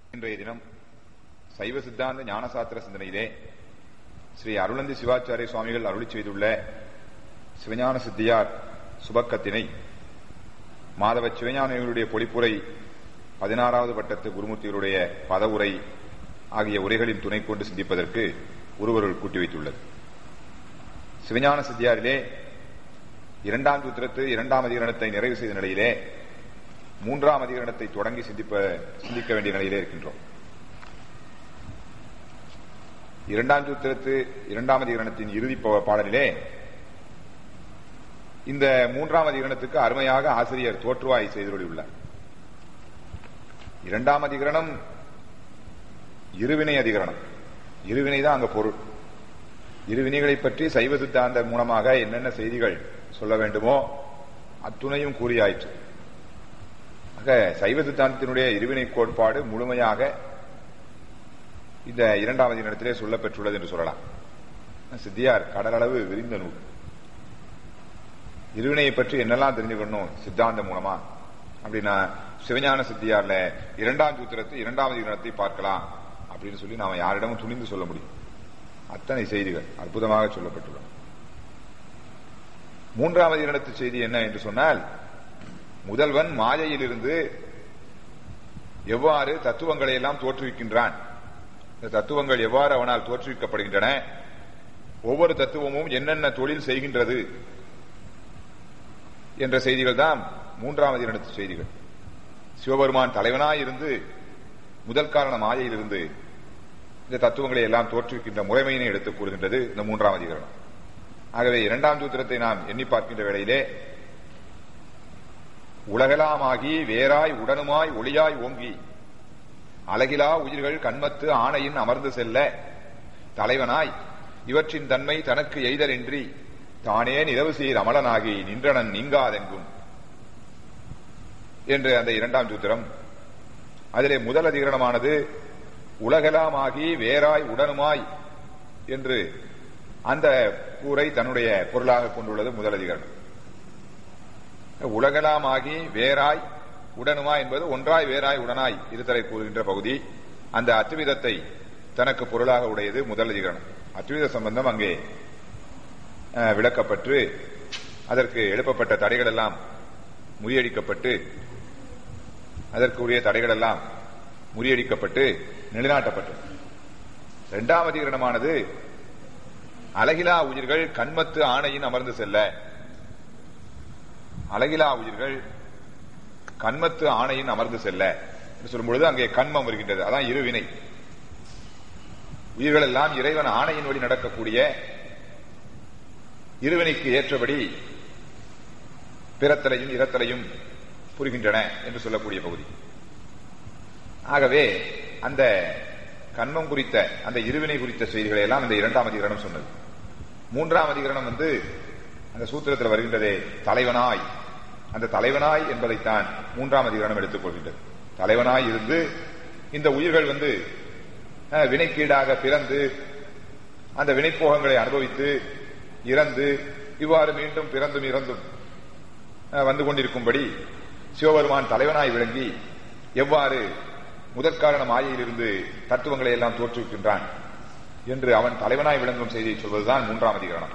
இன்றைய தினம் சைவ சித்தாந்த ஞானசாஸ்திர சிந்தனையிலே ஸ்ரீ அருளந்தி சிவாச்சாரிய சுவாமிகள் அருளி செய்துள்ள சிவஞான சித்தியார் சுபக்கத்தினை மாதவ சிவஞானிகளுடைய பொழிப்புரை 16வது பட்டத்து குருமூர்த்திகளுடைய பதவுரை ஆகிய உரைகளின் துணை கொண்டு சிந்திப்பதற்கு ஒருவர்கள் கூட்டி வைத்துள்ளது. சிவஞான சித்தியாரிலே 2ஆம் சூத்திரத்து 2ஆம் அதிகரணத்தை நிறைவு செய்த நிலையிலே 3ஆம் அதிகரணத்தை தொடங்கி சிந்திக்க வேண்டிய நிலையிலே இருக்கின்றோம். 2ஆம் சூத்திரத்து 2ஆம் அதிகரணத்தின் இறுதி பாடலிலே இந்த 3ஆம் அதிகரணத்துக்கு அருமையாக ஆசிரியர் தோற்றுவாய் செய்துள்ளார். 2ஆம் அதிகரணம் இருவினை அதிகரணம். இருவினை தான் அங்க பொருள். இருவினைகளை பற்றி சைவ சித்தாந்த மூலமாக என்னென்ன செய்திகள் சொல்ல வேண்டுமோ அத்துணையும் கூறியாயிற்று. ஆக சைவ சித்தாந்தத்தினுடைய இருவினை கோட்பாடு முழுமையாக இந்த 2ஆம் அதிகரணத்திலே சொல்லப் பெற்றுள்ளது என்று சொல்லலாம். சித்தியார் கடலளவு விரிந்த நூல். இருவினையை பற்றி என்னெல்லாம் தெரிஞ்சுக்கணும் சித்தாந்த மூலமா அப்படின்னா சிவஞான சித்தியார்ல 2ஆம் சூத்திரத்து 2ஆம் அதிகரணத்தை பார்க்கலாம் அப்படின்னு சொல்லி நாம யாரிடமும் துணிந்து சொல்ல முடியும். அத்தனை செய்திகள் அற்புதமாக சொல்லப்பட்டுள்ளன. 3ஆம் அதிகரணத்து செய்தி என்ன என்று சொன்னால், முதல்வன் மாயையிலிருந்து எவ்வாறு தத்துவங்களை எல்லாம் தோற்றுவிக்கின்றான், இந்த தத்துவங்கள் எவ்வாறு அவனால் தோற்றுவிக்கப்படுகின்றன, ஒவ்வொரு தத்துவமும் என்னென்ன தொழில் செய்கின்றது என்ற செய்திகள் தான் 3ஆம் அதிகரணத்து செய்திகள். சிவபெருமான் தலைவனாய் இருந்து முதல் காரண மாயையிலிருந்து இந்த தத்துவங்களை எல்லாம் தோற்றுவிக்கின்ற முறைமையினை எடுத்துக் கூறுகின்றது இந்த 3ஆம் அதிகரணம். ஆகவே 2ஆம் சூத்திரத்தை நாம் எண்ணி பார்க்கின்ற வேளையிலே உலகலாமாகி வேறாய் உடனுமாய் ஒளியாய் ஓங்கி அழகிலா உயிர்கள் கண்மத்து ஆணையின் அமர்ந்து செல்ல தலைவனாய் இவற்றின் தன்மை தனக்கு எய்தலின்றி தானே நிலவு சீர் அமலனாகி நின்றனன் நீங்காதெங்கும் என்று அந்த 2ஆம் சூத்திரம். அதிலே முதல் அதிகரணமானது உலகலாமாகி வேறாய் உடனுமாய் என்று அந்த கூரை தன்னுடைய பொருளாக கொண்டுள்ளது முதல் அதிகரணம். உலகலாமாகி வேறாய் உடனுமாய் என்பது ஒன்றாய் வேறாய் உடனாய் இருத்தலை கூறுகின்ற பகுதி. அந்த அத்விதத்தை தனக்கு பொருளாக உடையது முதல் அதிகரணம். அத்வித சம்பந்தம் அங்கே விளக்கப்பட்டு அதற்கு எழுப்பப்பட்ட தடைகள் எல்லாம் முறியடிக்கப்பட்டு அதற்குரிய தடைகள் எல்லாம் முறியடிக்கப்பட்டு நிலைநாட்டப்பட்டது. 2ஆம் அதிகரணமானது அழகிலா உயிர்கள் கண்மத்து ஆணையின் அமர்ந்து செல்ல. அழகிலா உயிர்கள் கண்மத்து ஆணையின் அமர்ந்து செல்ல என்று சொல்லும்பொழுது அங்கே கண்மம் வருகின்றது. அதான் இருவினை. உயிர்கள் எல்லாம் இறைவன் ஆணையின் வழி நடக்கக்கூடிய இருவினைக்கு ஏற்றபடி பிறத்தலையும் இரத்தலையும் புரிகின்றன என்று சொல்லக்கூடிய பகுதி. ஆகவே அந்த கண்மம் குறித்த அந்த இருவினை குறித்த செய்திகளை எல்லாம் இந்த 2ஆம் அதிகரணம் சொன்னது. 3ஆம் அதிகரணம் அந்த சூத்திரத்தில் வருகின்றதே தலைவனாய். அந்த தலைவனாய் என்பதைத்தான் 3ஆம் அதிகரணம் எடுத்துக் கொள்கின்றது. தலைவனாய் இருந்து இந்த உயிர்கள் வினைக்கீடாக பிறந்து அந்த வினைப்போகங்களை அனுபவித்து இறந்து இவ்வாறு மீண்டும் பிறந்தும் இறந்தும் வந்து கொண்டிருக்கும்படி சிவபெருமான் தலைவனாய் விளங்கி எவ்வாறு முதற்காரண மாயையிலிருந்து தத்துவங்களை எல்லாம் தோற்றுவிக்கின்றான் என்று அவன் தலைவனாய் விளங்கும் செய்தியை சொல்வதுதான் 3ஆம் அதிகரணம்.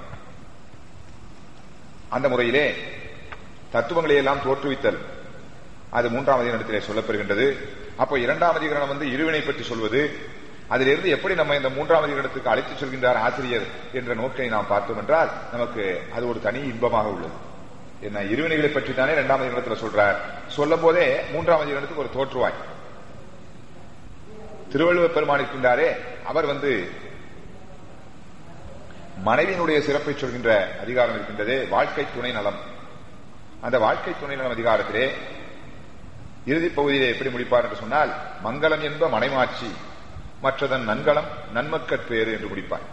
அந்த முறையிலே தத்துவங்களை எல்லாம் தோற்றுவித்தல் அது 3ஆம் அதிகரணத்திலே சொல்லப்பெறுகின்றது. அப்போ 2ஆம் அதிகரணம் இருவினை பற்றி சொல்வது. அதிலிருந்து எப்படி நம்ம இந்த 3ஆம் அதிகரணத்துக்கு அழைத்துச் செல்கின்றார் ஆசிரியர் என்ற நோக்கை நாம் பார்த்தோம் என்றால் நமக்கு அது ஒரு தனி இன்பமாக உள்ளது. என்ன இருவினைகளை பற்றி தானே 2ஆம் அதிகரணத்தில் சொல்றார். சொல்லும் போதே 3ஆம் அதிகரணத்துக்கு ஒரு தோற்றுவாய். திருவள்ளுவர் பெருமான் இருக்கின்றாரே, அவர் மனைவியினுடைய சிறப்பை சொல்கின்ற அதிகாரம் இருக்கின்றதே வாழ்க்கை துணை நலம். அந்த வாழ்க்கை துணை நலம் அதிகாரத்திலே இறுதிப் பகுதியிலே எப்படி முடிப்பார் என்று சொன்னால், மங்களம் என்ப மனைமாட்சி மற்றதன் நன்கலம் நன்மக்கட்பேறு என்று முடிப்பார்.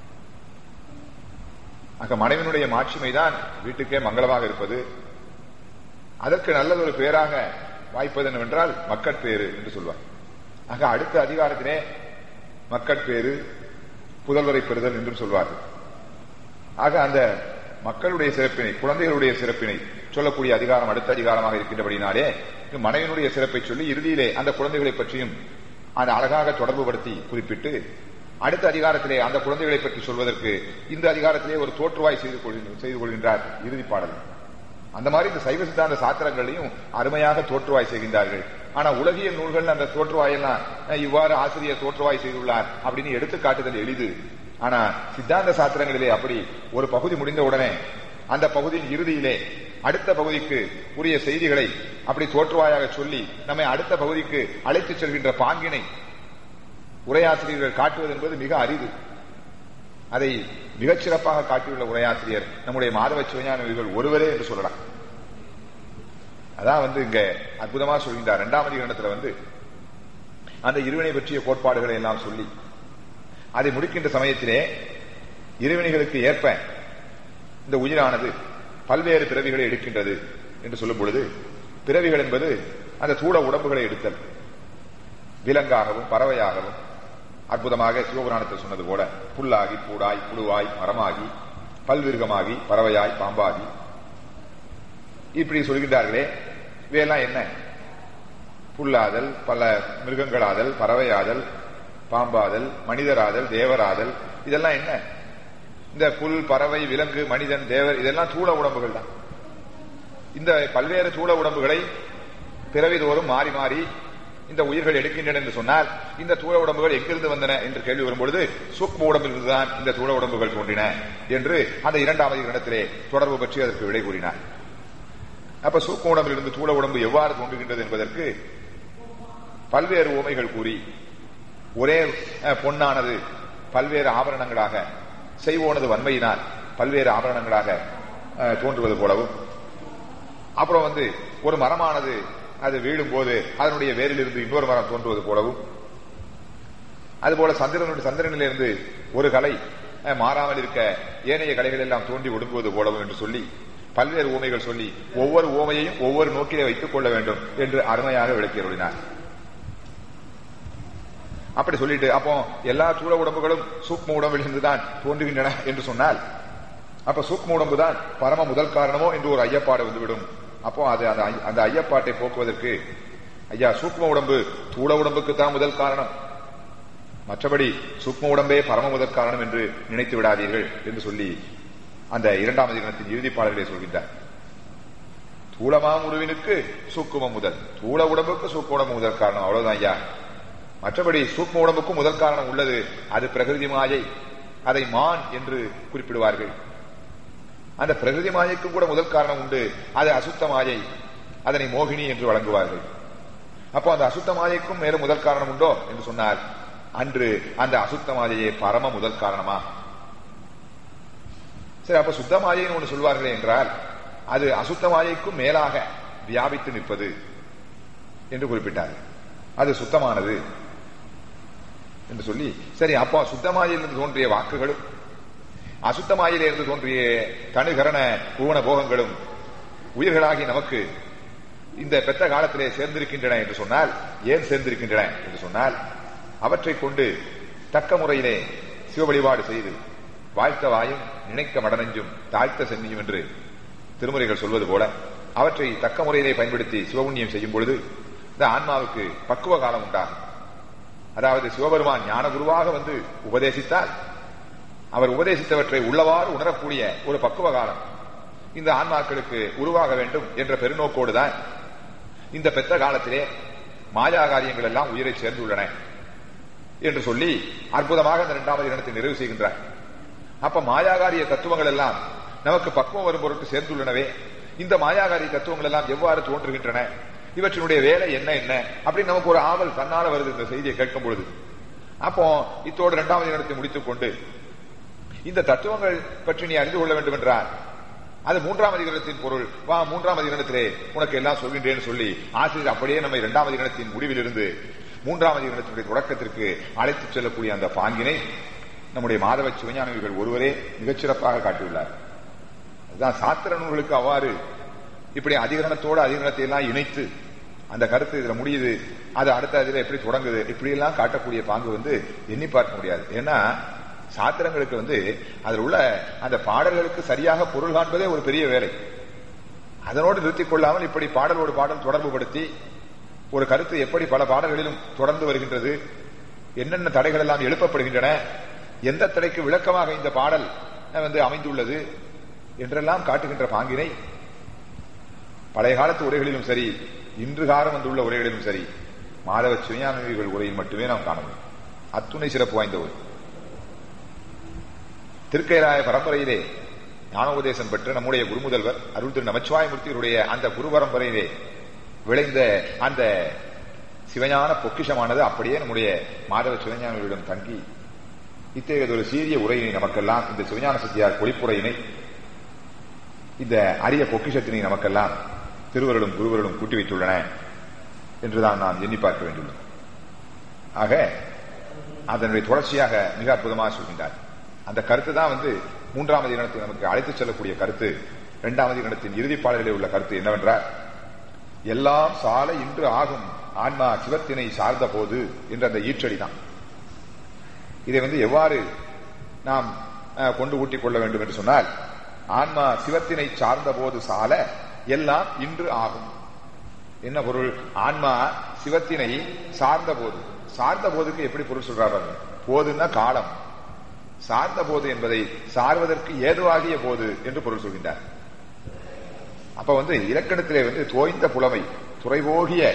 ஆக மனைவினுடைய மாட்சிமைதான் வீட்டுக்கே மங்களமாக இருப்பது. அதற்கு நல்லதொரு பேராக வாய்ப்பது என்னவென்றால் மக்கட்பேறு என்று சொல்வார். ஆக அடுத்த அதிகாரத்திலே மக்கட்பேறு புதல்வரை பெறுதல் என்றும் சொல்வார்கள். ஆக அந்த மக்களுடைய சிறப்பினை குழந்தைகளுடைய சிறப்பினை சொல்லக்கூடிய அதிகாரம் அடுத்த அதிகாரமாக இருக்கின்றபடினாலே மனைவியினுடைய சிறப்பை சொல்லி இறுதியிலே அந்த குழந்தைகளை பற்றியும் அதை அழகாக தொடர்பு படுத்தி குறிப்பிட்டு அடுத்த அதிகாரத்திலே அந்த குழந்தைகளை பற்றி சொல்வதற்கு இந்த அதிகாரத்திலே ஒரு தோற்றுவாய் செய்து கொள்கின்றார் இறுதி பாடல். அந்த மாதிரி இந்த சைவ சித்தாந்த சாத்திரங்களையும் அருமையாக தோற்றுவாய் செய்கின்றார்கள். ஆனா உலகியல் நூல்கள் அந்த தோற்றுவாயெல்லாம் இவ்வாறு ஆசிரியர் தோற்றுவாய் செய்துள்ளார் அப்படின்னு எடுத்து காட்டுதல் எளிது. ஆனா சித்தாந்த சாத்திரங்களிலே அப்படி ஒரு பகுதி முடிந்த உடனே அந்த பகுதியின் இறுதியிலே அடுத்த பகுதிக்கு உரிய செய்திகளை அப்படி தோற்றுவாயாக சொல்லி நம்மை அடுத்த பகுதிக்கு அழைத்துச் செல்கின்ற பாங்கினை உரையாசிரியர்கள் காட்டுவது என்பது மிக அரிது. அதை மிகச் சிறப்பாக காட்டியுள்ள உரையாசிரியர் நம்முடைய மாதவ சிவஞானிகள் ஒருவரே என்று சொல்லலாம். அதான் இங்க அற்புதமா சொல்கின்றார். 2ஆம் அதிகரணத்துல அந்த இருவினை பற்றிய கோட்பாடுகளை எல்லாம் சொல்லி அதை முடிக்கின்ற சமயத்திலே இருவினைகளுக்கு ஏற்ப இந்த உயிரானது பல்வேறு பிறவிகளை எடுக்கின்றது என்று சொல்லும் பொழுது, பிறவிகள் என்பது அந்த தூள உடம்புகளை எடுத்தல், விலங்காகவும் பறவையாகவும், அற்புதமாக சிவபுராணத்தில் சொன்னது போல புல்லாகி பூடாய் புழுவாய் மரமாகி பல்விருகமாகி பறவையாய் பாம்பாகி இப்படி சொல்கின்றார்களே. இவையெல்லாம் என்ன? புல்லாதல், பல மிருகங்களாதல், பறவையாதல், பாம்பாதல், மனிதராதல், தேவராதல், இதெல்லாம் என்ன? இந்த புல், பறவை, விலங்கு, மனிதன், தேவர் இதெல்லாம் தூள உடம்புகள் தான். இந்த பல்வேறு தூள உடம்புகளை பிறவிதோறும் மாறி மாறி இந்த உயிர்கள் எடுக்கின்றன என்று சொன்னால், இந்த தூள உடம்புகள் எங்கிருந்து வந்தன என்று கேள்வி வரும்பொழுது சூக்ம உடம்பிலிருந்துதான் இந்த தூள உடம்புகள் தோன்றின என்று அந்த 2ஆம் அதிகரணத்திலே தொடர்பு பற்றி அதற்கு விடை கூறினார். அப்ப சூக்ம உடம்பிலிருந்து தூள உடம்பு எவ்வாறு தோன்றுகின்றது என்பதற்கு பல்வேறு உவமைகள் கூறி, ஒரே பொன்னானது பல்வேறு ஆபரணங்களாக, செய்வோனது வன்மையினால் பல்வேறு ஆபரணங்களாக தோன்றுவது போலவும், அப்புறம் ஒரு மரமானது அது வீழும் போது அதனுடைய வேரிலிருந்து இன்னொரு மரம் தோன்றுவது போலவும், அதுபோல சந்திரனிலிருந்து ஒரு கலை மாறாமல் இருக்க ஏனைய கலைகள் எல்லாம் தோன்றி ஒடுங்குவது போலவும் என்று சொல்லி பல்வேறு ஊமைகள் சொல்லி ஒவ்வொரு ஊமையையும் ஒவ்வொரு நோக்கிலே வைத்துக் கொள்ள வேண்டும் என்று அருமையாக விளக்கியருளினார். அப்படி சொல்லிட்டு அப்போ எல்லா சூழ உடம்புகளும் சூக்ம உடம்பில் இருந்துதான் தோன்றுகின்றன என்று சொன்னால், அப்ப சூக்ம உடம்பு தான் பரம முதல் காரணமோ என்று ஒரு ஐயப்பாடு வந்துவிடும். அப்போ அது அந்த ஐயப்பாட்டை போக்குவதற்கு, ஐயா சூக்ம உடம்பு தூள உடம்புக்கு தான் முதல் காரணம், மற்றபடி சூக்ம உடம்பே பரம முதல் காரணம் என்று நினைத்து விடாதீர்கள் என்று சொல்லி அந்த 2ஆம் அதிகரணத்தின் இறுதிப்பாடலை சொல்கின்றார். தூளமாம் உருவினுக்கு சூக்குமம் முதல், தூள உடம்புக்கு சூக்ம உடம்பு முதல் காரணம், அவ்வளவுதான் ஐயா. மற்றபடி சூக்ம உடம்புக்கும் முதல் காரணம் உள்ளது, அது பிரகிருதி மாயை, அதை மான் என்று குறிப்பிடுவார்கள். அந்த பிரகிருதி மாயைக்கும் கூட முதல் காரணம் உண்டு, அது அசுத்த மாயை, அதனை மோகினி என்று வழங்குவார்கள். அப்போ அந்த அசுத்த மாயைக்கும் மேலும் முதல் காரணம் உண்டோ என்று சொன்னால், அன்று அந்த அசுத்த மாயையே பரம முதல் காரணமா? சரி, அப்ப சுத்த மாயைன்னு ஒன்று சொல்வார்களே என்றால், அது அசுத்த மாயைக்கும் மேலாக வியாபித்து நிற்பது என்று குறிப்பிட்டார். அது சுத்தமானது என்று சொல்லி, சரி அப்போ சுத்தமாயிலிருந்து தோன்றிய வாக்குகளும் அசுத்தமாயிலிருந்து தோன்றிய தனுகரண பூவன போகங்களும் உயிர்களாகி நமக்கு இந்த பெற்ற காலத்திலே சேர்ந்திருக்கின்றன என்று சொன்னால், ஏன் சேர்ந்திருக்கின்றன என்று சொன்னால், அவற்றை கொண்டு தக்க முறையிலே சிவ வழிபாடு செய்து வாழ்த்த வாயும் நினைக்க மடனெஞ்சும் தாழ்த்த சென்னியும் என்று திருமுறைகள் சொல்வது போல அவற்றை தக்க முறையிலே பயன்படுத்தி சிவபுண்ணியம் செய்யும் பொழுது இந்த ஆன்மாவுக்கு பக்குவ காலம் உண்டாகும். அதாவது சிவபெருமான் ஞான குருவாக உபதேசித்தால் அவர் உபதேசித்தவற்றை உள்ளவாறு உணரக்கூடிய ஒரு பக்குவ காலம் இந்த ஆன்மாக்களுக்கு உருவாக வேண்டும் என்ற பெருநோக்கோடுதான் இந்த பெற்ற காலத்திலே மாயா காரியங்கள் எல்லாம் உயிரை சேர்ந்துள்ளன என்று சொல்லி அற்புதமாக இந்த 2ஆம் அதிகரணத்தை நிறைவு செய்கின்றார். அப்ப மாயாகாரிய தத்துவங்கள் எல்லாம் நமக்கு பக்குவம் வரும் பொருட்டு சேர்ந்துள்ளனவே, இந்த மாயாகாரிய தத்துவங்கள் எல்லாம் எவ்வாறு தோன்றுகின்றன, இவற்றினுடைய வேலை என்ன என்ன அப்படின்னு நமக்கு ஒரு ஆவல் தன்னால வருது இந்த செய்தியை கேட்கும் பொழுது. அப்போ இத்தோடு 2ஆம் அதிகரணத்தை முடித்துக் கொண்டு இந்த தத்துவங்கள் பற்றி நீ அறிந்து கொள்ள வேண்டும் என்றால் அது 3ஆம் அதிகரணத்தின் பொருள், வா 3ஆம் அதிகரணத்திலே உனக்கு எல்லாம் சொல்கின்றேன்னு சொல்லி ஆசிரியர் அப்படியே நம்ம 2ஆம் அதிகரணத்தின் முடிவிலிருந்து 3ஆம் அதிகரணத்தினுடைய தொடக்கத்திற்கு அழைத்துச் செல்லக்கூடிய அந்த பாங்கினை நம்முடைய மாதவ சிவஞானிகள் ஒருவரே மிகச்சிறப்பாக காட்டியுள்ளார். அதுதான் சாத்திர நூல்களுக்கு அவ்வாறு இப்படி அதிகரணத்தோடு அதிகரணத்தை எல்லாம் இணைத்து அந்த கருத்து இதுல முடியுது, அது அடுத்த இதுல எப்படி தொடங்குது, இப்படி எல்லாம் காட்டக்கூடிய பாங்கு எண்ணி பார்க்க முடியாது. ஏன்னா சாத்திரங்களுக்கு அதில் உள்ள அந்த பாடல்களுக்கு சரியாக பொருள் காண்பதே ஒரு பெரிய வேலை. அதனோடு நிறுத்திக் கொள்ளாமல் இப்படி பாடலோடு பாடல் தொடர்பு படுத்தி ஒரு கருத்து எப்படி பல பாடல்களிலும் தொடர்ந்து வருகின்றது, என்னென்ன தடைகள் எல்லாம் எழுப்பப்படுகின்றன, எந்த தடைக்கு விளக்கமாக இந்த பாடல் அமைந்துள்ளது என்றெல்லாம் காட்டுகின்ற பாங்கினை பழைய காலத்து உரைகளிலும் சரி, இன்று காலம் வந்துள்ள உரைகளிலும் சரி, மாதவ சிவஞானிகள் உரையில் மட்டுமே நாம் காண முடியும். அத்துணை சிறப்பு வாய்ந்த உரை. திருக்கைலாய பரம்பரையிலே ஞானோபதேசம் பெற்ற நம்முடைய குருமுதல்வர் அருள் திரு நமச்சிவாயமூர்த்தியுடைய அந்த குரு பரம்பரையிலே விளைந்த அந்த சிவஞான பொக்கிஷமானது அப்படியே நம்முடைய மாதவ சிவஞானிகளிடம் தங்கி இத்தகையதொரு சீரிய உரையினை நமக்கெல்லாம், இந்த சிவஞான சித்தியார் பொழிப்புரையினை, இந்த அரிய பொக்கிஷத்தினை நமக்கெல்லாம் திருவருளும் குருவருளும் கூட்டி வைத்துள்ளன என்றுதான் நாம் எண்ணி பார்க்க வேண்டியுள்ளது. ஆக அதனுடைய தொடர்ச்சியாக மிக அற்புதமாக சொல்கின்றார். அந்த கருத்து தான் மூன்றாவது இனத்தை நமக்கு அழைத்துச் செல்லக்கூடிய கருத்து. இரண்டாவது இனத்தின் இறுதிப்பாடலிலே உள்ள கருத்து என்னவென்றால், எல்லாம் சால இன்று ஆகும் ஆன்மா சிவத்தினை சார்ந்த போது என்ற அந்த ஈற்றடி தான். இதை எவ்வாறு நாம் கொண்டு ஊட்டிக் கொள்ள வேண்டும் என்று சொன்னால், ஆன்மா சிவத்தினை சார்ந்த போது சால எல்லாம் இன்று ஆகும். என்ன பொருள்? ஆன்மா சிவத்தினை சார்ந்த போது, சார்ந்த போதுக்கு எப்படி பொருள் சொல்றாரு? போதுன்னா காலம், சார்ந்த போது என்பதை சார்வதற்கு ஏதுவாகிய போது என்று பொருள் சொல்கின்றார். அப்ப இலக்கணத்திலே தோய்ந்த புலமை, துறைபோகிய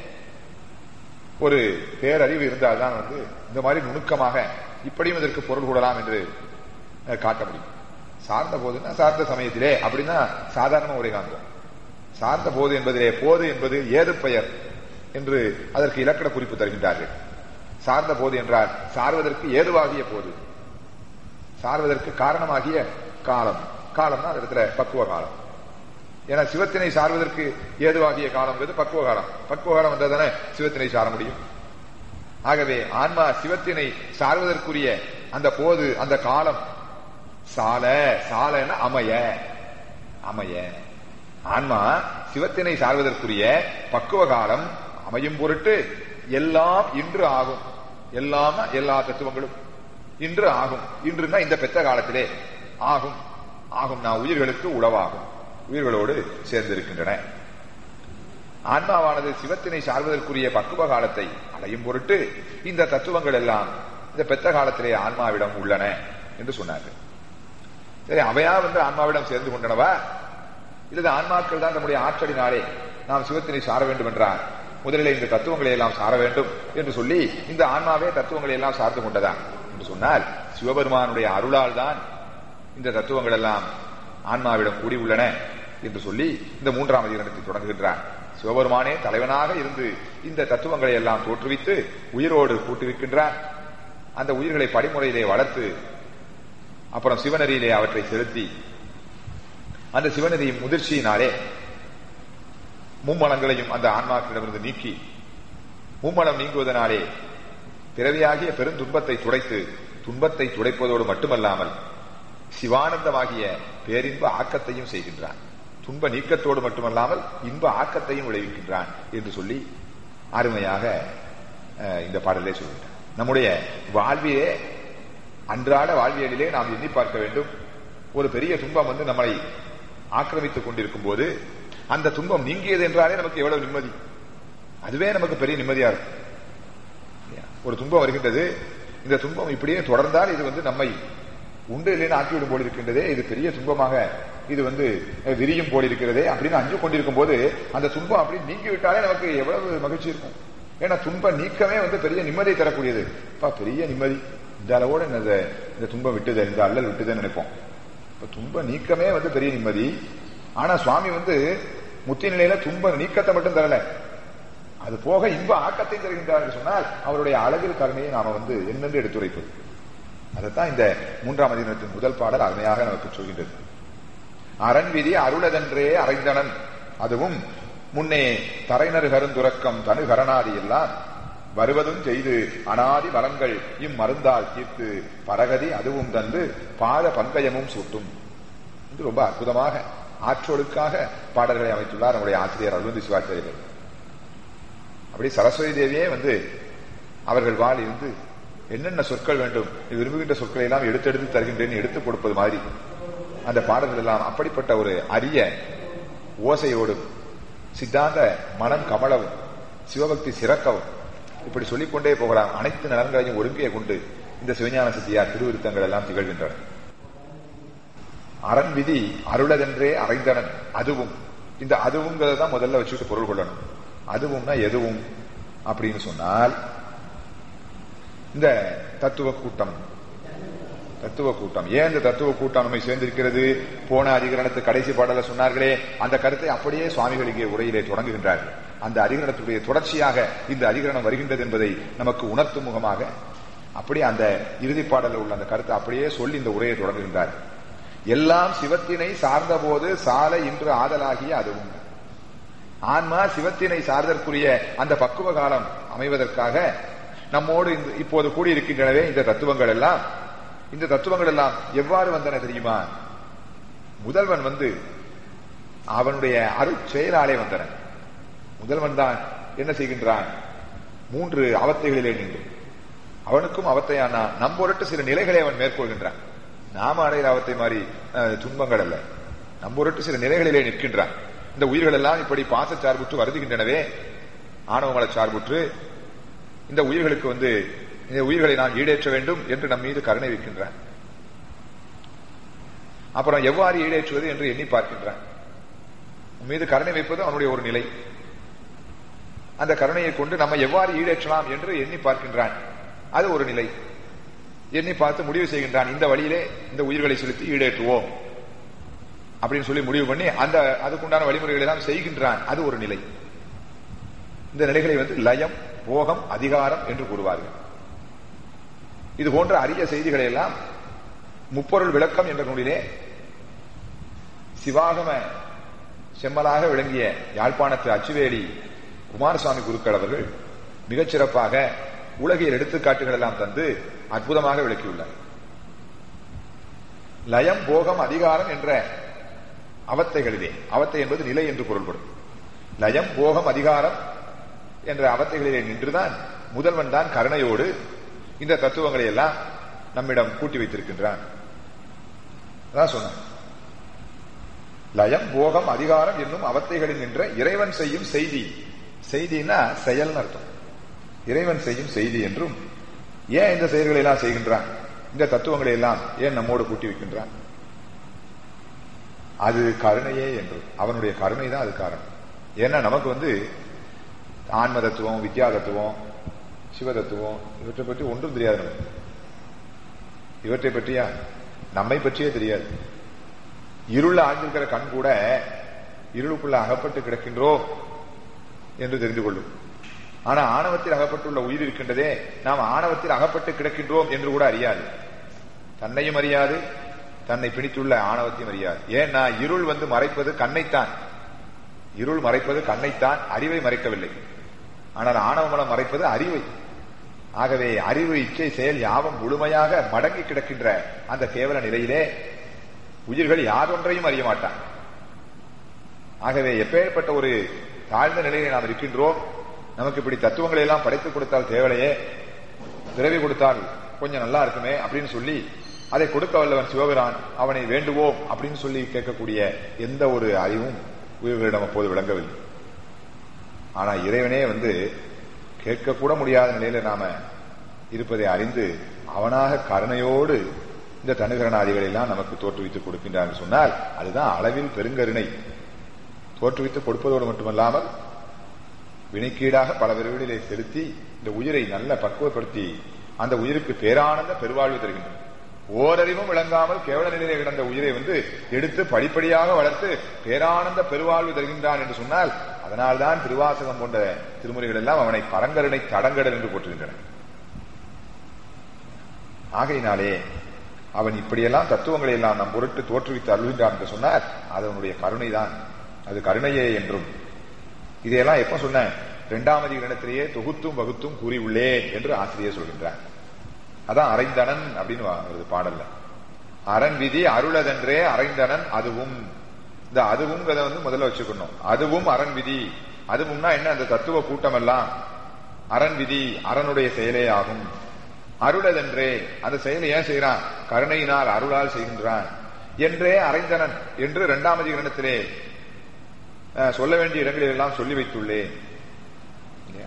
ஒரு பேரறிவு இருந்தால்தான் இந்த மாதிரி நுணுக்கமாக இப்படியும் இதற்கு பொருள் கூடலாம் என்று காட்ட முடியும். சார்ந்த போதுன்னா சார்ந்த சமயத்திலே அப்படின்னா சாதாரண உரை காண்போம். சார்ந்த போது என்பதிலே போது என்பது ஏது பெயர் என்று அதற்கு இலக்கண குறிப்பு தருகின்றார்கள். சார்ந்த போது என்றால் சார்வதற்கு ஏதுவாகிய போது, சார்வதற்கு காரணமாகிய காலம். காலம்னா அந்த இடத்துல பக்குவ காலம். ஏன்னா சிவத்தினை சார்வதற்கு ஏதுவாகிய காலம் பக்குவ காலம். பக்குவ காலம் வந்தால் தானே சிவத்தினை சார முடியும். ஆகவே ஆன்மா சிவத்தினை சார்வதற்குரிய அந்த போது, அந்த காலம் சால, சாலன அமைய, அமைய ஆன்மா சிவத்தினை சார்வதற்குரிய பக்குவ காலம் அமையும் பொருட்டு எல்லாம் இன்று ஆகும். எல்லாம் எல்லா தத்துவங்களும் இன்று ஆகும். இன்றுனா இந்த பெத்த காலத்திலே ஆகும். ஆகும் நான் உயிர்களுக்கு உளவாகும், உயிர்களோடு சேர்ந்திருக்கின்றன. ஆன்மாவானது சிவத்தினை சார்வதற்குரிய பக்குவ காலத்தை அடையும் பொருட்டு இந்த தத்துவங்கள் எல்லாம் இந்த பெத்த காலத்திலே ஆன்மாவிடம் உள்ளன என்று சொன்னார்கள். சரி, அவையா ஆன்மாவிடம் சேர்ந்து கொண்டனவா, இல்லது ஆன்மாக்கள் தான் நம்முடைய ஆற்றலினாலே நாம் சிவத்தினை சார வேண்டும் என்றால் முதலில் இந்த தத்துவங்களை எல்லாம் சார வேண்டும் என்று சொல்லி இந்த ஆன்மாவே தத்துவங்களை எல்லாம் சார்ந்து கொண்டதா என்று சொன்னால், சிவபெருமானுடைய அருளால் தான் இந்த தத்துவங்கள் எல்லாம் ஆன்மாவிடம் கூடி உள்ளன என்று சொல்லி இந்த மூன்றாம் அதிகரணத்தை தொடங்குகின்றார். சிவபெருமானே தலைவனாக இருந்து இந்த தத்துவங்களை எல்லாம் தோற்றுவித்து உயிரோடு கூட்டுவிக்கின்றார். அந்த உயிர்களை படிமுறையிலே வளர்த்து அப்புறம் சிவநெறியிலே அவற்றை செலுத்தி அந்த சிவநெறியின் முதிர்ச்சியினாலே மும்மலங்களையும் அந்த ஆன்மாக்களிடமிருந்து நீக்கி, மும்மலம் நீங்குவதனாலே பிறவியாகிய பெருந்துன்பத்தை துடைத்து, துன்பத்தை துடைப்பதோடு மட்டுமல்லாமல் சிவானந்தமாகிய பேரின்ப ஆக்கத்தையும் செய்கின்றான். துன்ப நீக்கத்தோடு மட்டுமல்லாமல் இன்ப ஆக்கத்தையும் விளைவிக்கின்றான் என்று சொல்லி அருமையாக இந்த பாடலே சொல்கின்றான். நம்முடைய வாழ்விலே, அன்றாட வாழ்வியலிலே நாம் எண்ணி பார்க்க வேண்டும். ஒரு பெரிய துன்பம் நம்மளை ஆக்கிரமித்துக் கொண்டிருக்கும் போது அந்த துன்பம் நீங்கியது என்றாலே நமக்கு எவ்வளவு நிம்மதி, அதுவே நமக்கு பெரிய நிம்மதியா இருக்கும். ஒரு துன்பம் வருகின்றது, இந்த துன்பம் இப்படியே தொடர்ந்தால் இது நம்மை உண்டு இல்லைன்னு ஆக்கிவிடும் போல் இருக்கின்றதே, இது பெரிய துன்பமாக இது விரியும் போல் இருக்கிறதே அப்படின்னு அஞ்சு கொண்டிருக்கும் போது அந்த துன்பம் அப்படி நீங்கிவிட்டாலே நமக்கு எவ்வளவு மகிழ்ச்சி இருக்கும். ஏன்னா துன்ப நீக்கமே பெரிய நிம்மதியை தரக்கூடியது. பெரிய நிம்மதி, இந்த அளவோட இந்த துன்பம் விட்டுது, இந்த அல்லல் விட்டுதுன்னு நினைப்போம். இப்ப துன்ப நீக்கமே பெரிய நிம்மதி. ஆனா சுவாமி முத்தி நிலையில துன்ப நீக்கத்தை மட்டும் தரல, அது போக இன்ப ஆக்கத்தை தருகின்றார் சொன்னால் அவருடைய அழகில் கருணையை நாம என்னென்று எடுத்துரைப்பது. அதைத்தான் இந்த மூன்றாம் அதிகாரத்தின் முதல் பாடல் அருமையாக நமக்கு சொல்கின்றது. அரண் விதி அருளதென்றே அறைந்தனன், அதுவும் முன்னே தரைநறு கருந்துறக்கம் தனு கரணாதி எல்லாம் வருவதும் செய்து அனாதி வரங்கள் இம்மருந்தால் தீர்த்து பரகதி அதுவும் தந்து பாத பங்கயமும் சூட்டும் என்று ரொம்ப அற்புதமாக ஆற்றொழுக்காக பாடல்களை அமைத்துள்ளார் நம்முடைய ஆசிரியர் அருள்ந்தி சிவாச்சாரியர்கள். அப்படி சரஸ்வதி தேவியே அவர்கள் வாழ் இருந்து என்னென்ன சொற்கள் வேண்டும், விரும்புகின்ற சொற்களை எல்லாம் எடுத்தெடுத்து தருகின்றேன் எடுத்து கொடுப்பது மாதிரி அந்த பாடல்கள் எல்லாம் அப்படிப்பட்ட ஒரு அரிய ஓசையோடும் சித்தாந்த மனம் கமலவும் சிவபக்தி சிறக்கவும், இப்படி சொல்லிக்கொண்டே போகலாம். அனைத்து நலன்களையும் ஒருங்கே கொண்டு இந்த சிவஞான சித்தியார் திருவிருத்தங்கள் எல்லாம் திகழ்கின்றன. அரண் விதி அருளதென்றே அறைந்தனன் அதுவும். இந்த அதுவுங்கிறதான் முதல்ல வச்சுட்டு பொருள் கொள்ளணும். அதுவும்னா எதுவும் அப்படின்னு சொன்னால் இந்த தத்துவ கூட்டம். தத்துவ கூட்டம் ஏன் இந்த தத்துவ கூட்டம் நம்மை சேர்ந்திருக்கிறது? போன அதிகரணத்து கடைசி பாடல சொன்னார்களே, அந்த கருத்தை அப்படியே சுவாமிகள் இங்கே உரையிலே தொடங்குகின்றார்கள். அந்த அதிகரணத்துடைய தொடர்ச்சியாக இந்த அதிகரணம் வருகின்றது என்பதை நமக்கு உணர்த்தும் முகமாக அப்படியே அந்த இறுதி பாடலில் உள்ள அந்த கருத்தை அப்படியே சொல்லி இந்த உரையை தொடங்குகின்றார். எல்லாம் சிவத்தினை சார்ந்த போது சால இன்று ஆதலாகிய அதுவும். ஆன்மா சிவத்தினை சார்தற்குரிய அந்த பக்குவ காலம் அமைவதற்காக நம்மோடு இப்போது கூடியிருக்கின்றனவே இந்த தத்துவங்கள் எல்லாம். இந்த தத்துவங்கள் எல்லாம் எவ்வாறு வந்தன தெரியுமா? முதல்வன் அவனுடைய அருட்செயலாலே வந்தன. முதல்வன் தான் என்ன செய்கின்றான்? 3 அவத்தைகளிலே நின்று அவனுக்கும் அவத்தையானா நம்பொருட்டு சில நிலைகளை அவன் மேற்கொள்கின்றான். நாம அடையிற அவத்தை மாதிரி துன்பங்கள் அல்ல, நம்பொருட்டு சில நிலைகளிலே நிற்கின்றான். இந்த உயிர்கள் எல்லாம் இப்படி பாச சார்புற்று வருதுகின்றனவே, ஆணவமல சார்புற்று இந்த உயிர்களுக்கு இந்த உயிர்களை நாம் ஈடேற்ற வேண்டும் என்று நம் மீது கருணை வைக்கின்றான். அப்புறம் எவ்வாறு ஈடேற்றுவது என்று எண்ணி பார்க்கின்றான். மீது கருணை வைப்பது அவனுடைய ஒரு நிலை. அந்த கருணையை கொண்டு நம்ம எவ்வாறு ஈடேற்றலாம் என்று எண்ணி பார்க்கின்றான். அது ஒரு நிலை. எண்ணி பார்த்து முடிவு செய்கின்றான், இந்த வழியிலே இந்த உயிர்களை செலுத்தி ஈடேற்றுவோம் அப்படின்னு சொல்லி முடிவு பண்ணி அதுக்குண்டான வழிமுறைகளை எல்லாம் செய்கின்றான். அது ஒரு நிலை. இந்த நிலைகளை லயம், போகம், அதிகாரம் என்று கூறுவார்கள். இது போன்ற அரிய செய்திகளை எல்லாம் முப்பொருள் விளக்கம் என்ற நூலிலே சிவாகம செம்மலாக விளங்கிய யாழ்ப்பாணத்து அச்சுவேலி குமாரசுவாமி குருக்கள் அவர்கள் மிகச்சிறப்பாக உலகில் எடுத்துக்காட்டுகள் எல்லாம் தந்து அற்புதமாக விளக்கியுள்ளார். லயம், போகம், அதிகாரம் என்ற அவத்தைகளிலே, அவத்தை என்பது நிலை என்று பொருள்படும். லயம், போகம், அதிகாரம் என்ற அவத்தைகளிலே நின்றுதான் முதல்வன் தான் கருணையோடு இந்த தத்துவங்களை எல்லாம் நம்மிடம் கூட்டி வைத்திருக்கின்றான். அதான் சொன்னான், லயம், போகம், அதிகாரம் என்னும் அவத்தைகளில் நின்ற இறைவன் செய்யும் செய்தி. செய்தினா செயல் அர்த்தம். இறைவன் செய்யும் செய்தி என்றும், ஏன் இந்த செயல்களை எல்லாம் செய்கின்றான், இந்த தத்துவங்களை எல்லாம் ஏன் நம்மோடு கூட்டி வைக்கின்றான்? அது கருணையே என்று, அவனுடைய கருணை தான் அது காரணம். ஏன்னா நமக்கு ஆன்ம தத்துவம், வித்யா தத்துவம், சிவ தத்துவம் இவற்றை பற்றி ஒன்றும் தெரியாது. நமக்கு இவற்றை பற்றியா நம்மை பற்றியே தெரியாது. இருள ஆழ்ந்திருக்கிற கண் கூட இருளுக்குள்ள அகப்பட்டு கிடக்கின்றோம் என்று தெரிந்து கொள்ளும். ஆனா ஆணவத்தில் அகப்பட்டுள்ள உயிர் இருக்கின்றதே, நாம் ஆணவத்தில் அகப்பட்டு கிடக்கின்றோம் என்று கூட அறியாது. தன்னையும் அறியாது, தன்னை பிடித்துள்ள ஆணவத்தையும் அறியாது. ஏன்னா இருள் மறைப்பது கண்ணைத்தான். இருள் மறைப்பது கண்ணைத்தான், அறிவை மறைக்கவில்லை. ஆனால் ஆணவமலம் மறைப்பது அறிவை. ஆகவே அறிவு, இச்சை, செயல் யாவும் முழுமையாக மடங்கி கிடக்கின்ற அந்த கேவல நிலையிலே உயிர்கள் யாதொன்றையும் அறிய மாட்டான். ஆகவே எப்பேற்பட்ட ஒரு தாழ்ந்த நிலையை நாம் இருக்கின்றோம். நமக்கு இப்படி தத்துவங்களை எல்லாம் படைத்துக் கொடுத்தால் தேவலையே, பிறவி கொடுத்தால் கொஞ்சம் நல்லா இருக்குமே அப்படின்னு சொல்லி அதை கொடுக்க வல்லவன் சிவபிரான், அவனை வேண்டுவோம் அப்படின்னு சொல்லி கேட்கக்கூடிய எந்த ஒரு அறிவும் உயிர்களிடம் அப்போது விளங்கவில்லை. ஆனா இறைவனே கேட்கக்கூட முடியாத நிலையில நாம இருப்பதை அறிந்து அவனாக கருணையோடு இந்த தனுகரணாதிகளை எல்லாம் நமக்கு தோற்றுவித்துக் கொடுக்கின்றார் சொன்னால் அதுதான் அளவில் பெருங்கருணை. தோற்றுவித்துக் கொடுப்பதோடு மட்டுமல்லாமல் வினைக்கீடாக பல பிறவிகளிலே செலுத்தி இந்த உயிரை நல்ல பக்குவப்படுத்தி அந்த உயிருக்கு பேரானந்த பெருவாழ்வு தருகின்றன. ஓரறிவும் விளங்காமல் கேவல நிலையிலே கிடந்த உயிரை எடுத்து படிப்படியாக வளர்த்து பேரானந்த பெருவாழ்வு தருகின்றான் என்று சொன்னால் அதனால்தான் திருவாசகம் போன்ற திருமுறைகள் எல்லாம் அவனை பரங்கருணை தடங்கடல் என்று போற்றுகின்றன. ஆகையினாலே அவன் இப்படியெல்லாம் தத்துவங்களை எல்லாம் நம் பொருட்டு தோற்றுவித்து அருள்கின்றான் என்று சொன்னார் அது அவனுடைய கருணை தான். அது கருணையே என்றும் இதையெல்லாம் எப்ப சொன்ன 2வது இடத்திலேயே தொகுத்தும் வகுத்தும் கூறி உள்ளேன் என்று ஆசிரியர் சொல்கின்றார். அதான் அரைந்தனன் அப்படின்னு வருது பாடல்ல. அரண் விதி அருளதென்றே அரைந்தனன் அதுவும். இந்த அதுவும் முதல்ல வச்சுக்கணும். அதுவும் அரண் விதி. அதுவும்னா என்ன? அந்த தத்துவ கூட்டம் எல்லாம் அரண் விதி, அரணுடைய செயலே ஆகும். அருளதென்றே, அந்த செயலை ஏன் செய்யறான்? கருணையினால் அருளால் செய்கின்றான் என்றே அரைந்தனன் என்று 2வது இடத்திலே சொல்ல வேண்டிய இடங்களில் எல்லாம் சொல்லி வைத்துள்ளேன்.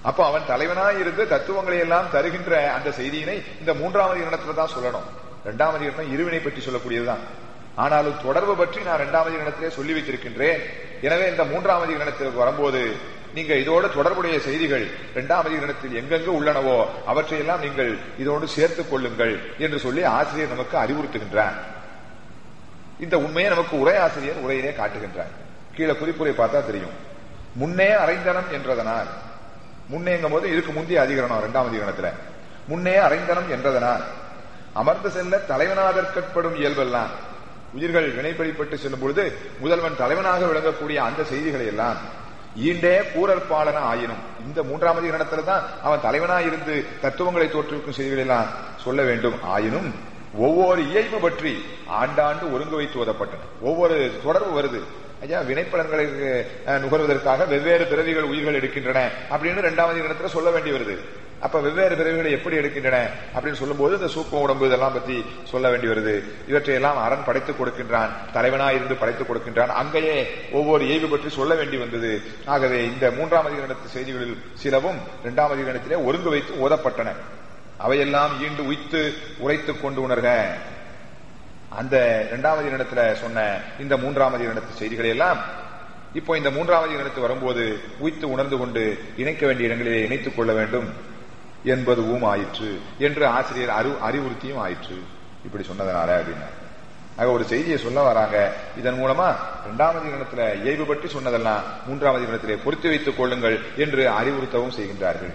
அப்ப அவன் தலைவனாய் இருந்து தத்துவங்களை எல்லாம் தருகின்ற அந்த செய்தியினை இந்த மூன்றாவது இடத்துல தான் சொல்லணும். இரண்டாவது இடம் இருவினை பற்றி சொல்லக்கூடியதுதான். ஆனாலும் தொடர்பு பற்றி நான் இரண்டாவது இடத்திலே சொல்லி வைத்திருக்கின்றேன். எனவே இந்த மூன்றாவது இடத்திற்கு வரும்போது நீங்க இதோடு தொடர்புடைய செய்திகள் இரண்டாவது இடத்தில் எங்கெங்கு உள்ளனவோ அவற்றையெல்லாம் நீங்கள் இதோடு சேர்த்துக் கொள்ளுங்கள் என்று சொல்லி ஆசிரியர் நமக்கு அறிவுறுத்துகின்றார். இந்த உண்மையை நமக்கு உரையாசிரியர் உரையிலே காட்டுகின்றார். கீழே குறிப்புரை பார்த்தா தெரியும். முன்னே அறைந்தனம் என்றதனால், முன்னேங்கும் போது இதுக்கு முந்தைய அதிகரணம் இரண்டாவது அதிகரணத்துல முன்னே அறைந்தனம் என்றதனால் அமர்ந்து செல்ல தலைவனாதற்கட்படும் இயல்பெல்லாம் உயிர்கள் வினைப்படிப்பட்டு செல்லும் பொழுது முதல்வன் தலைவனாக விளங்கக்கூடிய அந்த செய்திகளை எல்லாம் ஈண்டே கூறற்பாளன ஆயினும், இந்த மூன்றாவது இடத்துல தான் அவன் தலைவனாயிருந்து தத்துவங்களை தோற்றுவிக்கும் செய்திகள் எல்லாம் சொல்ல வேண்டும். ஆயினும் ஒவ்வொரு இயல்பு பற்றி ஆண்டாண்டு ஒருங்கு வைத்து ஓதப்பட்டன. ஒவ்வொரு தொடர்பு வருது. ஐயா, வினைப்பலன்களை நுகர்வதற்காக வெவ்வேறு பிறவிகள் உயிர்கள் எடுக்கின்றன அப்படின்னு இரண்டாவது இடத்துல சொல்ல வேண்டி வருது. அப்ப வெவ்வேறு பிறவிகளை எப்படி எடுக்கின்றன அப்படின்னு சொல்லும் போது இந்த சூக்ம உடம்பு இதெல்லாம் பத்தி சொல்ல வேண்டி வருது. இவற்றையெல்லாம் அரண் படைத்துக் கொடுக்கின்றான், தலைவனாயிருந்து படைத்துக் கொடுக்கின்றான். அங்கேயே ஒவ்வொரு இயல்பு பற்றி சொல்ல வேண்டி வந்தது. ஆகவே இந்த மூன்றாவது இடத்து செய்திகளில் சிலவும் இரண்டாவது இடத்திலே ஒருங்கு வைத்து ஓதப்பட்டன. அவையெல்லாம் ஈண்டு உய்த்து உரைத்துக் கொண்டு உணர்க. அந்த இரண்டாவது இடத்துல சொன்ன இந்த மூன்றாவது இடத்து செய்திகளை எல்லாம் இப்போ இந்த மூன்றாவது இடத்து வரும்போது உய்த்து உணர்ந்து கொண்டு இணைக்க வேண்டிய இடங்களிலே இணைத்துக் கொள்ள வேண்டும் என்பதுவும் ஆயிற்று என்று ஆசிரியர் அறிவுறுத்தியும் ஆயிற்று. இப்படி சொன்னதனால அப்படின்னா ஆக ஒரு செய்தியை சொல்ல வராங்க. இதன் மூலமா இரண்டாவது இடத்துல இயல்பு பற்றி சொன்னதெல்லாம் மூன்றாவது இடத்திலே பொருத்தி வைத்துக் கொள்ளுங்கள் என்று அறிவுறுத்தவும் செய்கின்றார்கள்.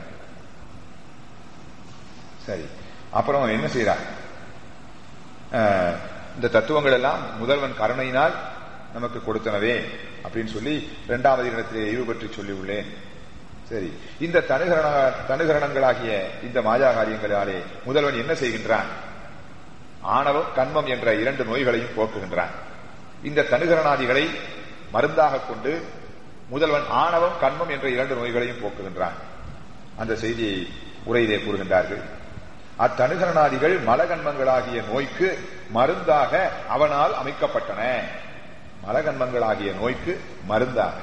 சரி, அப்புறம் என்ன செய்யறார்? இந்த தத்துவங்கள் எல்லாம் முதல்வன் கருணையினால் நமக்கு கொடுத்தனவே அப்படின்னு சொல்லி இரண்டாவது இடத்திலே இயல்பு பற்றி சொல்லி உள்ளேன். சரி, இந்த தனுகரணங்களாகிய இந்த மாயா காரியங்களாலே முதல்வன் என்ன செய்கின்றான்? ஆணவம் கண்மம் என்ற இரண்டு நோய்களையும் போக்குகின்றான். இந்த தனுகரணாதிகளை மருந்தாக கொண்டு முதல்வன் ஆணவம் கண்மம் என்ற இரண்டு நோய்களையும் போக்குகின்றான். அந்த செய்தியை உரையிலே கூறுகின்றார்கள். அத்தனுகரணாதிகள் மலகன்மங்களாகிய நோய்க்கு மருந்தாக அவனால் அமைக்கப்பட்டன. மலகன்மங்களாகிய நோய்க்கு மருந்தாக.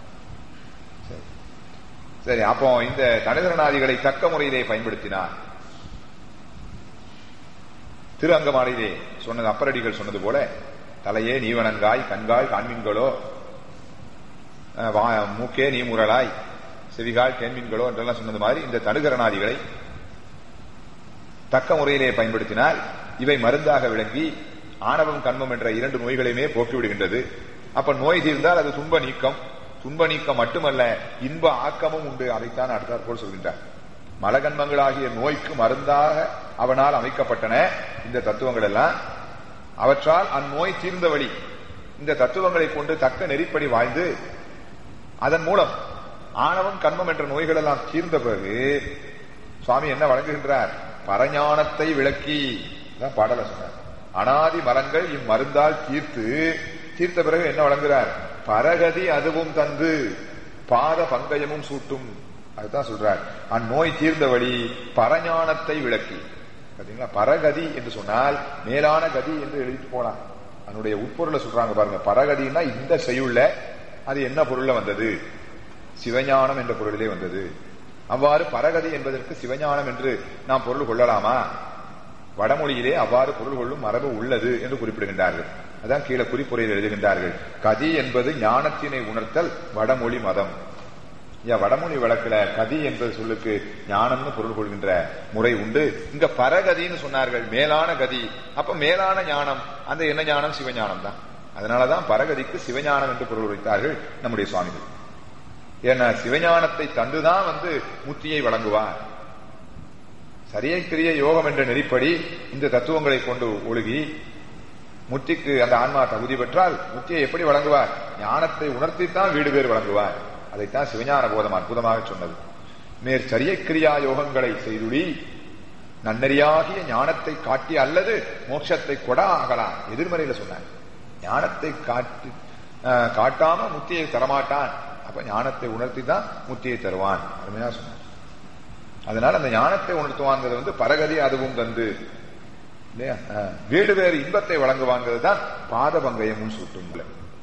சரி, அப்போ இந்த தனுகரணாதிகளை தக்க முறையிலே பயன்படுத்தினார். திரு அங்கமாலையிலே சொன்னது அப்பரடிகள் சொன்னது போல தலையே நீவனங்காய் கண்கால் காண்மீன்களோ மூக்கே நீ முரலாய் செவிகால் கேண்மீன்களோ என்றெல்லாம் சொன்னது மாதிரி இந்த தனுகரணாதிகளை தக்க முறையிலே பயன்படுத்தினால் இவை மருந்தாக விளங்கி ஆணவம் கண்மம் என்ற இரண்டு நோய்களையுமே போக்கிவிடுகின்றது. அப்ப நோய் தீர்ந்தால் அது துன்ப நீக்கம். துன்ப நீக்கம் மட்டுமல்ல, இன்ப ஆக்கமும் உண்டு. அதைத்தான் அடுத்தாற்போல் சொல்கின்றார். மலகன்மங்களாகிய நோய்க்கு மருந்தாக அவனால் அமைக்கப்பட்டன இந்த தத்துவங்கள் எல்லாம். அவற்றால் அந்நோய் தீர்ந்த வழி இந்த தத்துவங்களை கொண்டு தக்க நெறிப்படி வாழ்ந்து அதன் மூலம் ஆணவம் கண்மம் என்ற நோய்கள் எல்லாம் தீர்ந்த பிறகு சுவாமி என்ன வழங்குகின்றார்? பரஞானத்தை விளக்கி பாடல சொன்னார். அனாதி மரங்கள் இம்மருந்தால் தீர்த்த பிறகு என்ன வழங்குகிறார்? பரகதி அதுவும் தந்து பாத பங்கயமும் சூட்டும். அதுதான் சொல்றார். அந்நோய் தீர்ந்த வழி பரஞானத்தை விளக்கி. பாத்தீங்களா, பரகதி என்று சொன்னால் மேலான கதி என்று எழுதிட்டு போலாம். அதனுடைய உட்பொருளை சொல்றாங்க பாருங்க. பரகதினா இந்த செய்யுள்ள அது என்ன பொருள்ல வந்தது? சிவஞானம் என்ற பொருளிலே வந்தது. அவ்வாறு பரகதி என்பதற்கு சிவஞானம் என்று நாம் பொருள் கொள்ளலாமா? வடமொழியிலே அவ்வாறு பொருள் கொள்ளும் மரபு உள்ளது என்று குறிப்பிடுகின்றார்கள். அதான் கீழே குறிப்புரையில் எழுதுகின்றார்கள். கதி என்பது ஞானத்தினை உணர்த்தல் வடமொழி மதம். வடமொழி வழக்குல கதி என்பது சொல்லுக்கு ஞானம்னு பொருள் கொள்கின்ற முறை உண்டு. இங்க பரகதின்னு சொன்னார்கள், மேலான கதி. அப்ப மேலான ஞானம், அந்த என்ன ஞானம்? சிவஞானம் தான். அதனாலதான் பரகதிக்கு சிவஞானம் என்று பொருள் வைத்தார்கள் நம்முடைய சுவாமிகள். ஏன்னா சிவஞானத்தை தந்துதான் முத்தியை வழங்குவார். சரியை கிரிய யோகம் என்ற நெறிப்படி இந்த தத்துவங்களை கொண்டு ஒழுகி முத்திக்கு அந்த ஆன்மா தகுதி பெற்றால் முத்தியை எப்படி வழங்குவார்? ஞானத்தை உணர்த்தித்தான் வீடு பேர் வழங்குவார். அதைத்தான் சிவஞான போதம் அற்புதமாக சொன்னது. மேற் சரியை கிரியா யோகங்களை செய்துடி நன்னறியாகிய ஞானத்தை காட்டி அல்லது மோட்சத்தை கொடா ஆகலாம். எதிர்மறையில சொன்னார். ஞானத்தை காட்டாம முத்தியை தரமாட்டான். அப்ப ஞானத்தை உணர்த்தி தான் முத்தியை தருவான். அருமையா சொன்னார். அதனால அந்த ஞானத்தை உணர்த்துவாங்கிறது பரகதி அதுவும் தந்து இல்லையா, வீடு வேறு இன்பத்தை வழங்குவாங்கிறது தான் பாத பங்கயமும் சூட்டும்.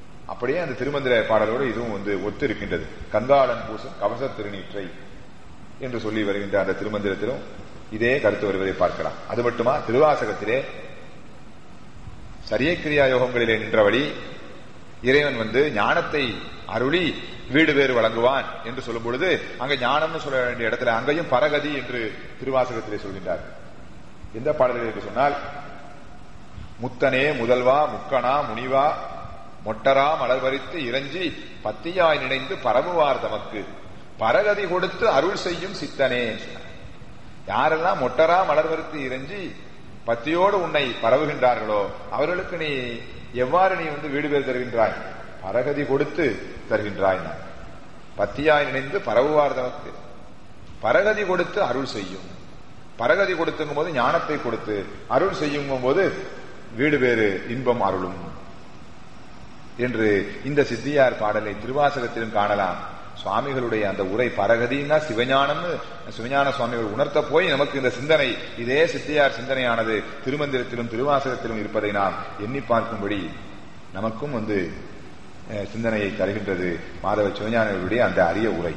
அப்படியே அந்த திருமந்திர பாடலோடு இதுவும் ஒத்து இருக்கின்றது. கங்காளன் பூசம் கவச திருநீற்றை என்று சொல்லி வருகின்ற அந்த திருமந்திரத்திலும் இதே கருத்து வருவதை பார்க்கலாம். அது மட்டுமா, திருவாசகத்திலே சரியை கிரியா யோகங்களிலே நின்றபடி இறைவன் ஞானத்தை அருளி வீடு வேறு வழங்குவான் என்று சொல்லும் பொழுது அங்க ஞானம்னு சொல்ல வேண்டிய இடத்துல அங்கேயும் பரகதி என்று திருவாசகத்திலே சொல்கின்றார். எந்த பாடல்கள் என்று சொன்னால், முத்தனே முதல்வா முக்கணா முனிவா மொட்டரா மலர்வரித்து இறைஞ்சி பத்தியாய் நினைந்து பரவுவார் தமக்கு பரகதி கொடுத்து அருள் செய்யும் சித்தனே. யாரெல்லாம் மொட்டரா மலர்வரித்து இறைஞ்சி பத்தியோடு உன்னை பரவுகின்றார்களோ அவர்களுக்கு நீ எவ்வாறு நீ வீடு பேர் தருகின்றாய்? பரகதி கொடுத்து தருகின்றாய். பத்தியாய் நினைந்து பரவுவார் தமக்கு பரகதி கொடுத்து அருள் செய்யும். பரகதி கொடுத்துங்கும் போது ஞானத்தை கொடுத்து, அருள் செய்யும் போது வீடு வேறு இன்பம் அருளும் என்று இந்த சித்தியார் பாடலை திருவாசகத்திலும் காணலாம். சுவாமிகளுடைய அந்த உரை பரகதினா சிவஞானம்னு சிவஞான சுவாமிகள் உணர்த்த போய் நமக்கு இந்த சிந்தனை, இதே சித்தியார் சிந்தனையானது திருமந்திரத்திலும் திருவாசகத்திலும் இருப்பதை நாம் எண்ணி பார்க்கும்படி நமக்கும் சிந்தனையை தருகின்றது மாதவ சிவஞானிகளுடைய அந்த அரிய உரை.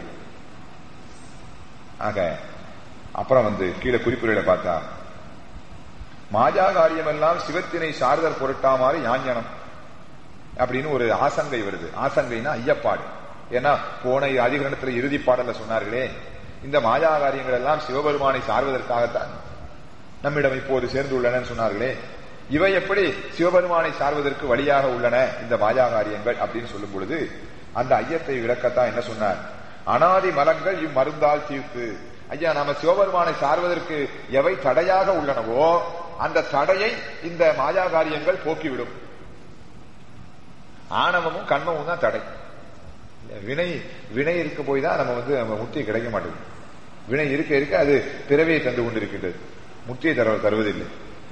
ஆக அப்புறம் கீழே குறிப்புரையில பார்த்தா, மாஜா காரியமெல்லாம் சிவத்தினை சார்தல் பொருட்டாமாறு ஞாஞனம் அப்படின்னு ஒரு ஆசங்கை வருது. ஆசங்கைனா ஐயப்பாடு. ஏன்னா போன அதிகரணத்துல இறுதி பாடல்ல சொன்னார்களே, இந்த மாயா காரியங்கள் எல்லாம் சிவபெருமானை சார்வதற்காகத்தான் நம்மிடம் இப்போது சேர்ந்துள்ளன சொன்னார்களே, இவை எப்படி சிவபெருமானை சார்வதற்கு வழியாக உள்ளன இந்த மாயா காரியங்கள் அப்படின்னு சொல்லும் பொழுது அந்த ஐயத்தை விளக்கத்தான் என்ன சொன்னார்? அனாதி மலங்கள் இம்மருந்தால் தீர்த்து. ஐயா, நாம சிவபெருமானை சார்வதற்கு எவை தடையாக உள்ளனவோ அந்த தடையை இந்த மாயா காரியங்கள் போக்கிவிடும். ஆணவமும் கண்மமும் தான் தடை. வினை இருக்க போய் தான் நம்ம முக்தி கிடைக்க மாட்டேங்குது. வினை இருக்க இருக்க அது பிறவியை தந்து கொண்டிருக்கின்றது, முக்தியை தருவதில்லை.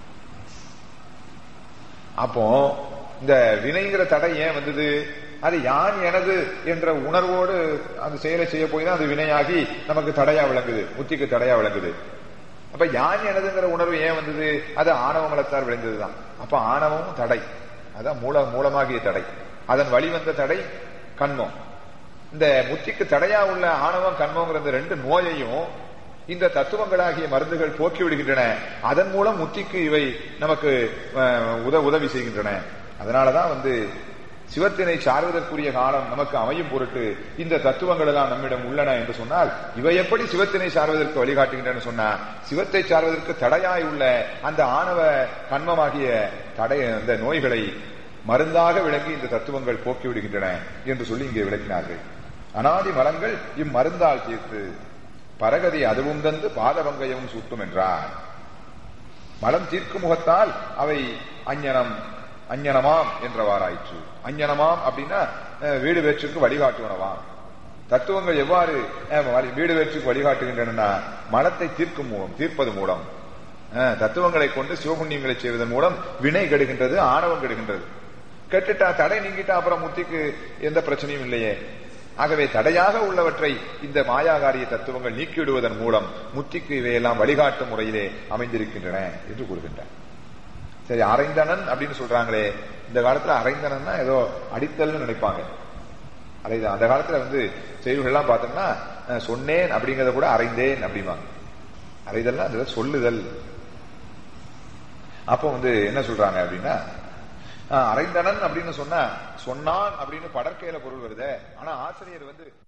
அப்போ இந்த வினைங்கிற தடை ஏன் வந்தது? அது யான் எனது என்ற உணர்வோடு அந்த செயலை செய்ய போய் தான் அது வினையாகி நமக்கு தடையா விளங்குது, முக்திக்கு தடையா விளங்குது. அப்ப யான் எனதுங்கிற உணர்வு ஏன் வந்தது? அது ஆணவ மலத்தால் விளைந்ததுதான். அப்ப ஆணவமும் தடை, அதான் மூலமாகிய தடை. அதன் வழிவந்த தடை கண்மம். இந்த முத்திக்கு தடையா உள்ள ஆணவம் கண்மங்கிற இந்த ரெண்டு நோயையும் இந்த தத்துவங்களாகிய மருந்துகள் போக்கி விடுகின்றன. அதன் மூலம் முத்திக்கு இவை நமக்கு உதவி செய்கின்றன. அதனாலதான் சிவத்தினை சார்வதற்குரிய காலம் நமக்கு அமையும் பொருட்டு இந்த தத்துவங்கள் எல்லாம் நம்மிடம் உள்ளன என்று சொன்னால், இவை எப்படி சிவத்தினை சார்வதற்கு வழிகாட்டுகின்றன சொன்னா, சிவத்தை சார்வதற்கு தடையாய் உள்ள அந்த ஆணவ கண்மமாகிய தடை அந்த நோய்களை மருந்தாக விளங்கி இந்த தத்துவங்கள் போக்கி விடுகின்றன என்று சொல்லி இங்கே விளக்கினார்கள். அனாதி மலங்கள் இம்மருந்தால் தீர்த்து பரகதி அதுவும் தந்து பாதவங்கையவும் சூட்டும் என்றார். மலம் தீர்க்கும் முகத்தால் அவை அஞ்ஞனமாம் என்றவாறாயிற்று. அஞ்ஞனமாம் அப்படின்னா வீடு வேற்றுக்கு வழிகாட்டுவனவாம். தத்துவங்கள் எவ்வாறு வீடு வேற்றுக்கு வழிகாட்டுகின்றன? மலத்தை தீர்ப்பது மூலம், தத்துவங்களை கொண்டு சிவபுண்ணியங்களை செய்வதன் மூலம் வினை கெடுகின்றது, ஆணவம் கெடுகின்றது. கெட்டுட்டா தடை நீங்கிட்டா அப்புறம் முத்திக்கு எந்த பிரச்சனையும் இல்லையே. ஆகவே தடையாக உள்ளவற்றை இந்த மாயாகாரிய தத்துவங்கள் நீக்கிவிடுவதன் மூலம் முத்திக்கு இவையெல்லாம் வழிகாட்டும் முறையிலே அமைந்திருக்கின்றன என்று கூறுகின்றார். சரி, அரைந்தனன் அப்படின்னு சொல்றாங்களே, இந்த காலத்துல அரைந்தனன்னா ஏதோ அடித்தல்னு நினைப்பாங்க. அந்த காலத்துல செய்திகள்லாம் பார்த்தோம்னா சொன்னேன் அப்படிங்கறத கூட அரைந்தேன் அப்படிம்பாங்க. அரைதல்னா அதுல சொல்லுதல். அப்போ என்ன சொல்றாங்க அப்படின்னா, அரைந்தனன் அப்படின்னு சொன்னா சொன்னான் அப்படின்னு படற்கையில பொருள் வருது. ஆனா ஆசிரியர்